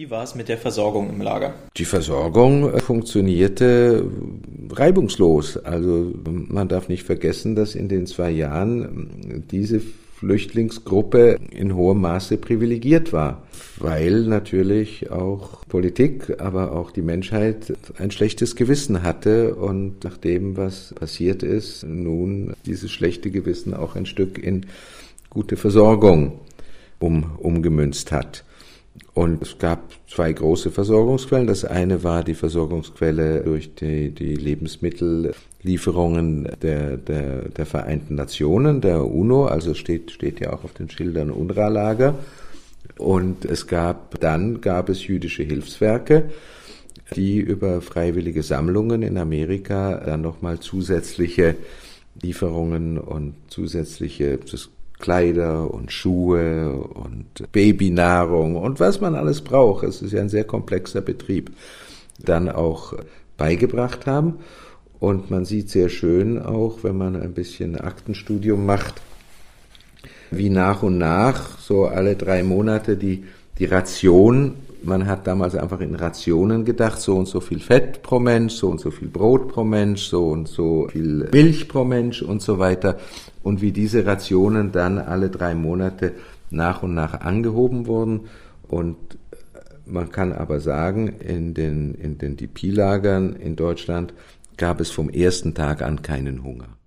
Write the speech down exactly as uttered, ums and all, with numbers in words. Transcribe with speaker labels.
Speaker 1: Wie war es mit der Versorgung im Lager?
Speaker 2: Die Versorgung funktionierte reibungslos. Also man darf nicht vergessen, dass in den zwei Jahren diese Flüchtlingsgruppe in hohem Maße privilegiert war, weil natürlich auch Politik, aber auch die Menschheit ein schlechtes Gewissen hatte und nach dem, was passiert ist, nun dieses schlechte Gewissen auch ein Stück in gute Versorgung um, umgemünzt hat. Und es gab zwei große Versorgungsquellen. Das eine war die Versorgungsquelle durch die, die Lebensmittellieferungen der, der, der Vereinten Nationen, der UNO, also steht, steht ja auch auf den Schildern UNRWA-Lager. Und es gab, dann gab es jüdische Hilfswerke, die über freiwillige Sammlungen in Amerika dann nochmal zusätzliche Lieferungen und zusätzliche, das Kleider und Schuhe und Babynahrung und was man alles braucht, es ist ja ein sehr komplexer Betrieb, dann auch beigebracht haben. Und man sieht sehr schön auch, wenn man ein bisschen Aktenstudium macht, wie nach und nach, so alle drei Monate die, die Ration, man hat damals einfach in Rationen gedacht, so und so viel Fett pro Mensch, so und so viel Brot pro Mensch, so und so viel Milch pro Mensch und so weiter. Und wie diese Rationen dann alle drei Monate nach und nach angehoben wurden. Und man kann aber sagen, in den, in den D P-Lagern in Deutschland gab es vom ersten Tag an keinen Hunger.